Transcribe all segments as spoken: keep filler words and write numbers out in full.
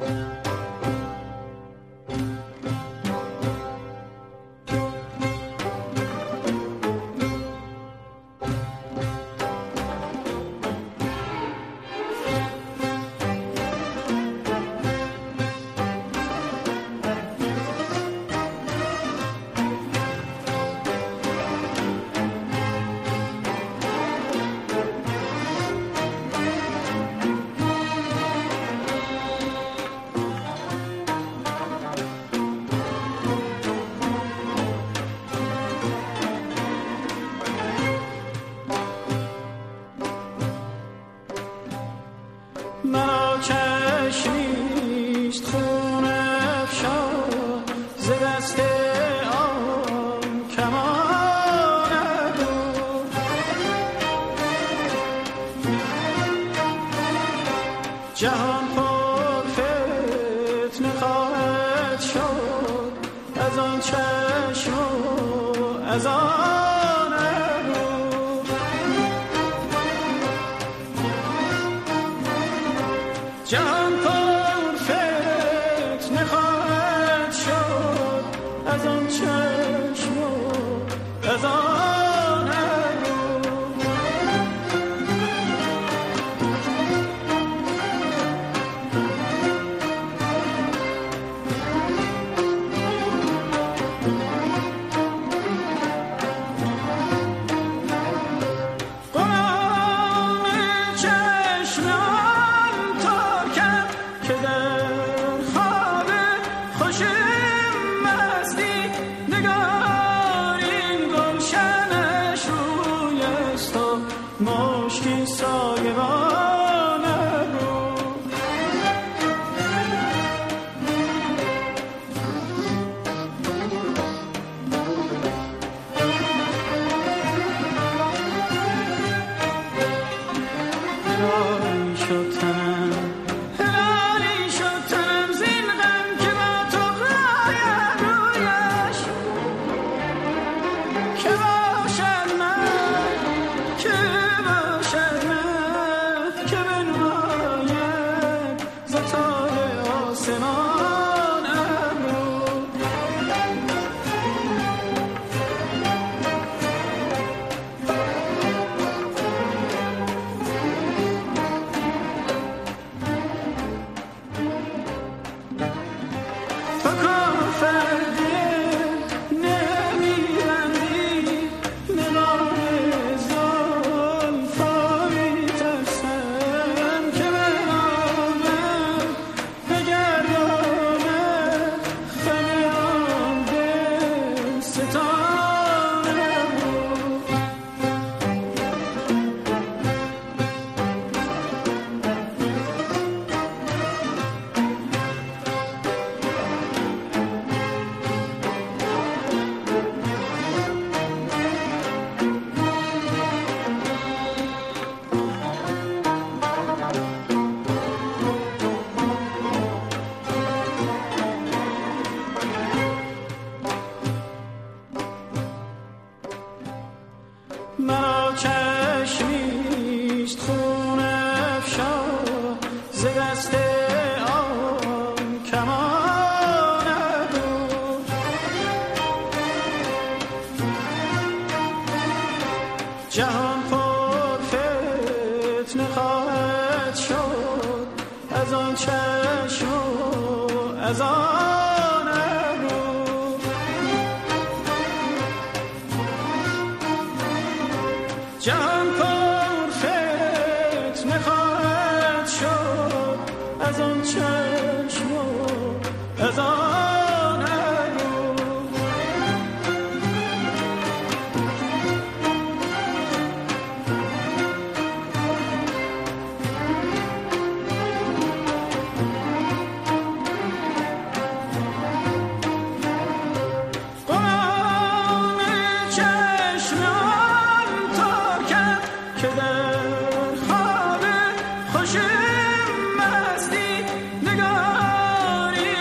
مرا چشمیست خون افشا ز دست آن کمان دور. جهان پر فتنه خواهد شد از آن چشم و از آن جهان پر فتنه خواهد شد از آن چشم و از آن ابرو. قرآن چشم که در خواب خوش مستی نگار این گلشنش روی است و مشکی سایبان رو. رای شد تنم مرا چشمیست خون افشا ز دست آن کمان دور. جهان پر فتنه خواهد شد از آن چشم و از آن ابرو. جهان پر فتنه خواهد شد از آن چشم و از آن ابرو. که در خواب خوش مستی نگاری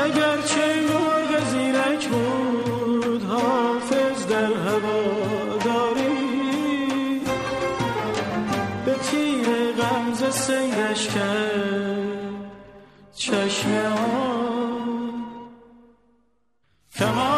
اگرچه مرغ زیرک بود حافظ در هواداری، به تیر غمزه سیرش کرد چشم آن. کمان